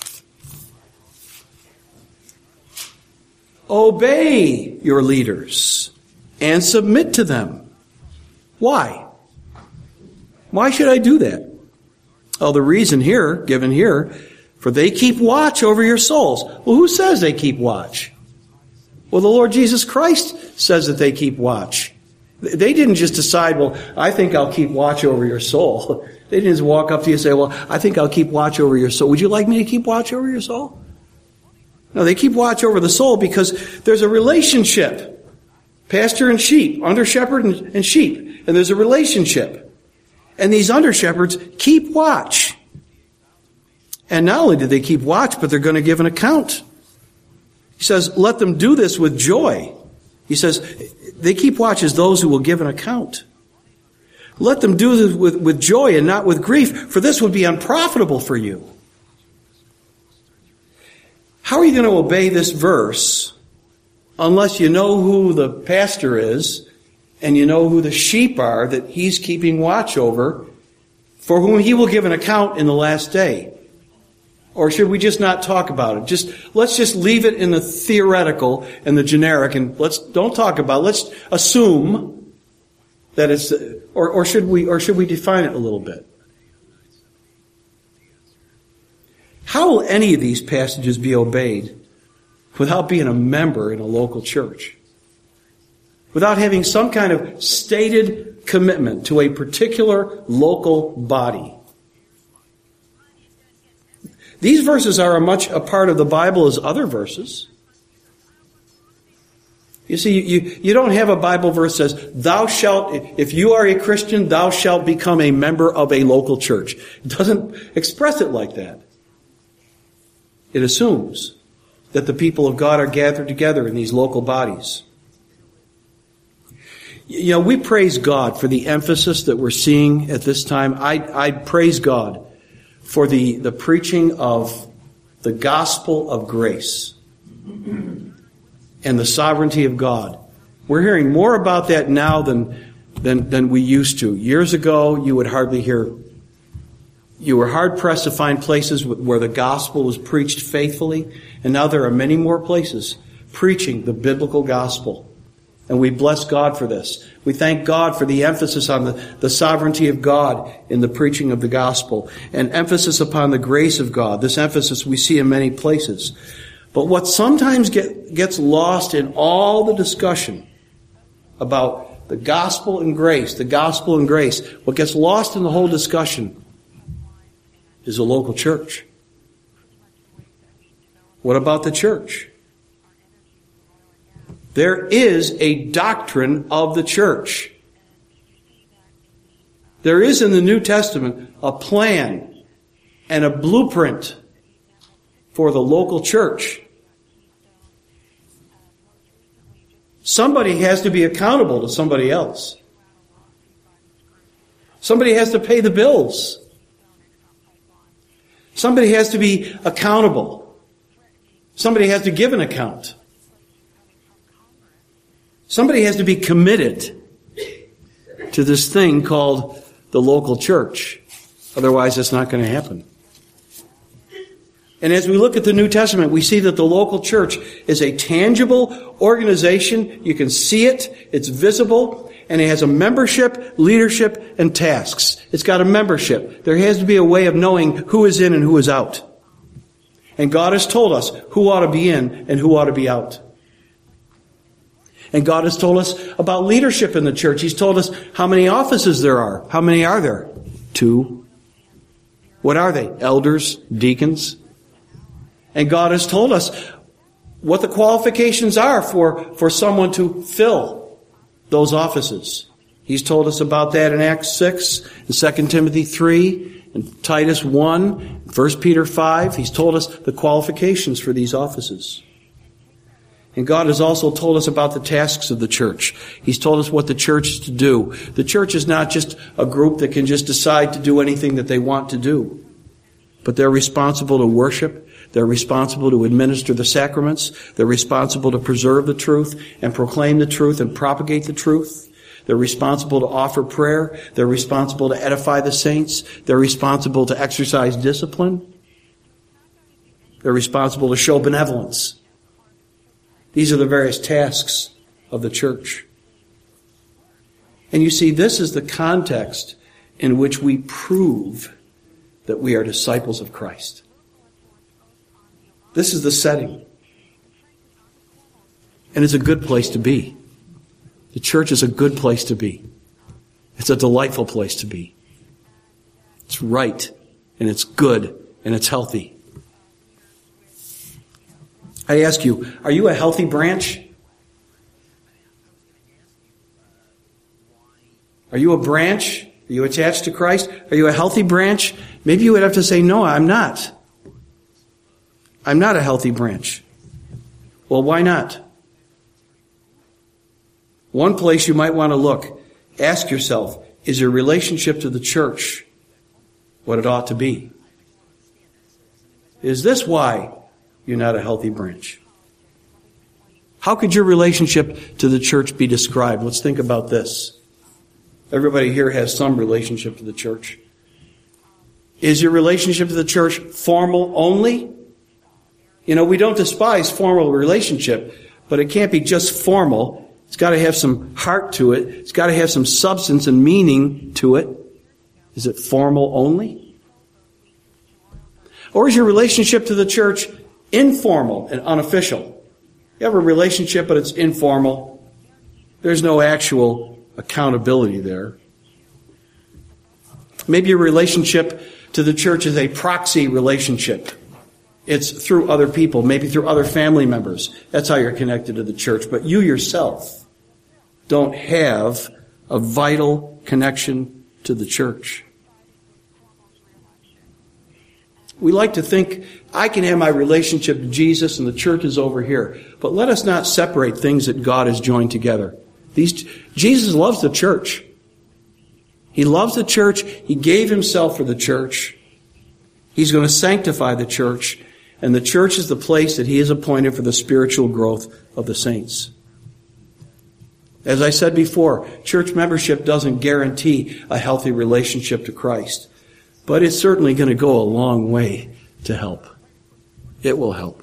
S1: Obey your leaders and submit to them. Why? Why should I do that? Oh, the reason here, given here, for they keep watch over your souls. Well, who says they keep watch? Well, the Lord Jesus Christ says that they keep watch. They didn't just decide, well, I think I'll keep watch over your soul. They didn't just walk up to you and say, well, I think I'll keep watch over your soul. Would you like me to keep watch over your soul? No, they keep watch over the soul because there's a relationship. Pastor and sheep, under shepherd and sheep. And there's a relationship. And these under shepherds keep watch. And not only do they keep watch, but they're going to give an account. He says, let them do this with joy. He says, they keep watch as those who will give an account. Let them do this with, with joy and not with grief, for this would be unprofitable for you. How are you going to obey this verse unless you know who the pastor is and you know who the sheep are that he's keeping watch over, for whom he will give an account in the last day? Or should we just not talk about it? Just let's just leave it in the theoretical and the generic, and let's don't talk about it. Let's assume that it's, or, or should we, or should we define it a little bit? How will any of these passages be obeyed without being a member in a local church? Without having some kind of stated commitment to a particular local body? These verses are as much a part of the Bible as other verses. You see, you, you don't have a Bible verse that says, thou shalt, if you are a Christian, thou shalt become a member of a local church. It doesn't express it like that. It assumes that the people of God are gathered together in these local bodies. You know, we praise God for the emphasis that we're seeing at this time. I, I praise God for the, the preaching of the gospel of grace and the sovereignty of God. We're hearing more about that now than, than, than we used to. Years ago, you would hardly hear You were hard-pressed to find places where the gospel was preached faithfully, and now there are many more places preaching the biblical gospel. And we bless God for this. We thank God for the emphasis on the, the sovereignty of God in the preaching of the gospel, and emphasis upon the grace of God. This emphasis we see in many places. But what sometimes get, gets lost in all the discussion about the gospel and grace, the gospel and grace, what gets lost in the whole discussion is a local church. What about the church? There is a doctrine of the church. There is in the New Testament a plan and a blueprint for the local church. Somebody has to be accountable to somebody else. Somebody has to pay the bills. Somebody has to be accountable. Somebody has to give an account. Somebody has to be committed to this thing called the local church. Otherwise, it's not going to happen. And as we look at the New Testament, we see that the local church is a tangible organization. You can see it. It's visible. And it has a membership, leadership, and tasks. It's got a membership. There has to be a way of knowing who is in and who is out. And God has told us who ought to be in and who ought to be out. And God has told us about leadership in the church. He's told us how many offices there are. How many are there? Two. What are they? Elders, deacons. And God has told us what the qualifications are for, for someone to fill those offices. He's told us about that in Acts six, in Second Timothy three, in Titus one, First Peter five. He's told us the qualifications for these offices. And God has also told us about the tasks of the church. He's told us what the church is to do. The church is not just a group that can just decide to do anything that they want to do. But they're responsible to worship. They're responsible to administer the sacraments. They're responsible to preserve the truth and proclaim the truth and propagate the truth. They're responsible to offer prayer. They're responsible to edify the saints. They're responsible to exercise discipline. They're responsible to show benevolence. These are the various tasks of the church. And you see, this is the context in which we prove that we are disciples of Christ. This is the setting. And it's a good place to be. The church is a good place to be. It's a delightful place to be. It's right, and it's good, and it's healthy. I ask you, are you a healthy branch? Are you a branch? Are you attached to Christ? Are you a healthy branch? Maybe you would have to say, no, I'm not. I'm not a healthy branch. Well, why not? One place you might want to look, ask yourself, is your relationship to the church what it ought to be? Is this why you're not a healthy branch? How could your relationship to the church be described? Let's think about this. Everybody here has some relationship to the church. Is your relationship to the church formal only? You know, we don't despise formal relationship, but it can't be just formal. It's got to have some heart to it. It's got to have some substance and meaning to it. Is it formal only? Or is your relationship to the church informal and unofficial? You have a relationship, but it's informal. There's no actual accountability there. Maybe your relationship to the church is a proxy relationship. It's through other people, maybe through other family members. That's how you're connected to the church. But you yourself don't have a vital connection to the church. We like to think, I can have my relationship to Jesus and the church is over here. But let us not separate things that God has joined together. These, Jesus loves the church. He loves the church. He gave himself for the church. He's going to sanctify the church. And the church is the place that he has appointed for the spiritual growth of the saints. As I said before, church membership doesn't guarantee a healthy relationship to Christ. but it's certainly going to go a long way to help. It will help.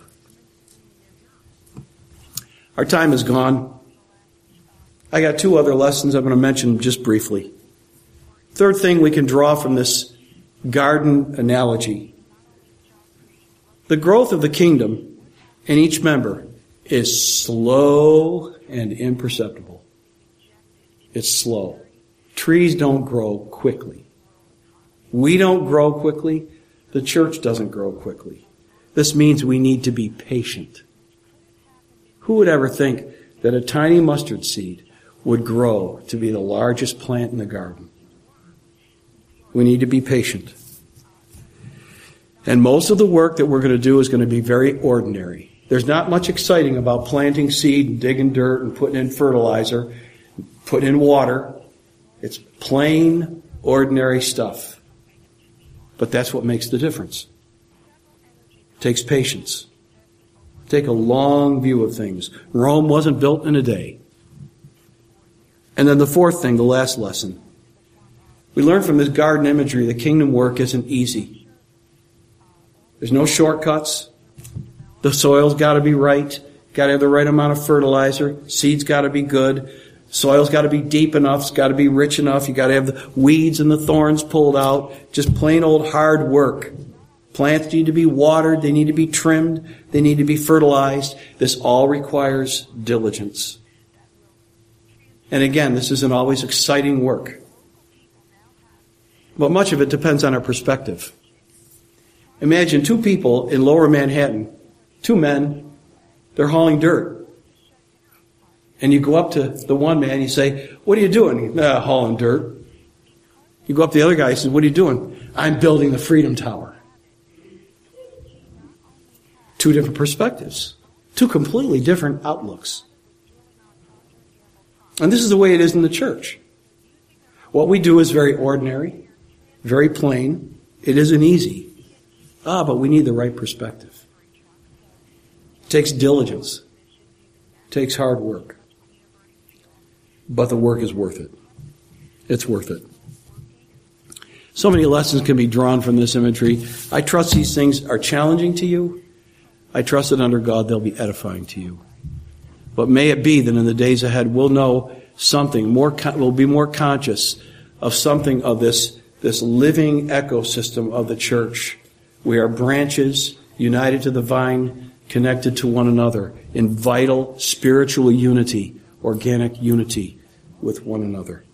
S1: Our time is gone. I got two other lessons I'm going to mention just briefly. Third thing we can draw from this garden analogy. The growth of the kingdom in each member is slow and imperceptible. It's slow. Trees don't grow quickly. We don't grow quickly. The church doesn't grow quickly. This means we need to be patient. Who would ever think that a tiny mustard seed would grow to be the largest plant in the garden? We need to be patient. And most of the work that we're going to do is going to be very ordinary. There's not much exciting about planting seed and digging dirt and putting in fertilizer, putting in water. It's plain, ordinary stuff. But that's what makes the difference. It takes patience. Take a long view of things. Rome wasn't built in a day. And then the fourth thing, the last lesson. We learn from this garden imagery that kingdom work isn't easy. There's no shortcuts. The soil's got to be right. Got to have the right amount of fertilizer. Seed's got to be good. Soil's got to be deep enough. It's got to be rich enough. You got to have the weeds and the thorns pulled out. Just plain old hard work. Plants need to be watered. They need to be trimmed. They need to be fertilized. This all requires diligence. And again, this isn't always exciting work. But much of it depends on our perspective. Imagine two people in Lower Manhattan, two men, they're hauling dirt. And you go up to the one man, you say, "What are you doing?" "Ah, hauling dirt." You go up to the other guy, he says, "What are you doing?" "I'm building the Freedom Tower." Two different perspectives. Two completely different outlooks. And this is the way it is in the church. What we do is very ordinary, very plain. It isn't easy. Ah, but we need the right perspective. It takes diligence. It takes hard work. But the work is worth it. It's worth it. So many lessons can be drawn from this imagery. I trust these things are challenging to you. I trust that under God they'll be edifying to you. But may it be that in the days ahead we'll know something more, we'll be more conscious of something of this, this living ecosystem of the church. We are branches united to the vine, connected to one another in vital spiritual unity, organic unity with one another.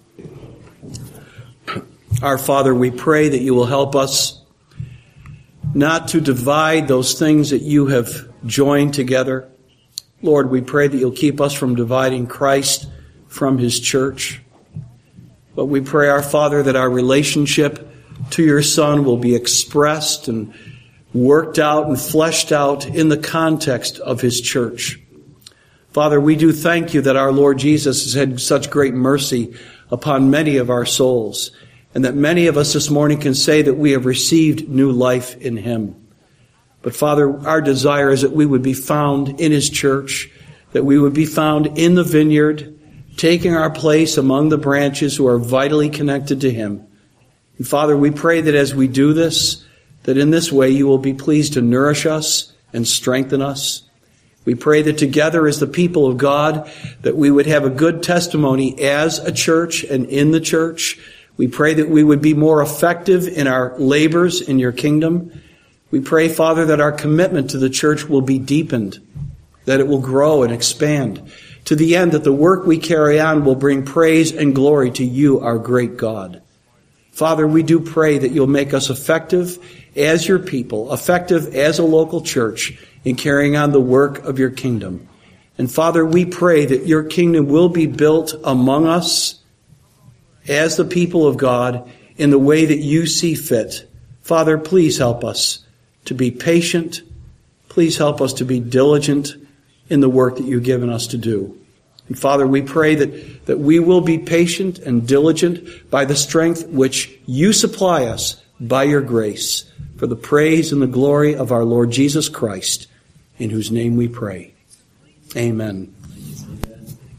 S1: Our Father, we pray that you will help us not to divide those things that you have joined together. Lord, we pray that you'll keep us from dividing Christ from his church. But we pray, our Father, that our relationship to your Son will be expressed and worked out and fleshed out in the context of his church. Father, we do thank you that our Lord Jesus has had such great mercy upon many of our souls, and that many of us this morning can say that we have received new life in him. But Father, our desire is that we would be found in his church, that we would be found in the vineyard, taking our place among the branches who are vitally connected to him. And Father, we pray that as we do this, that in this way you will be pleased to nourish us and strengthen us. We pray that together as the people of God, that we would have a good testimony as a church and in the church. We pray that we would be more effective in our labors in your kingdom. We pray, Father, that our commitment to the church will be deepened, that it will grow and expand, to the end that the work we carry on will bring praise and glory to you, our great God. Father, we do pray that you'll make us effective as your people, effective as a local church in carrying on the work of your kingdom. And Father, we pray that your kingdom will be built among us as the people of God in the way that you see fit. Father, please help us to be patient. Please help us to be diligent in the work that you've given us to do. And Father, we pray that, that we will be patient and diligent by the strength which you supply us by your grace, for the praise and the glory of our Lord Jesus Christ, in whose name we pray. Amen.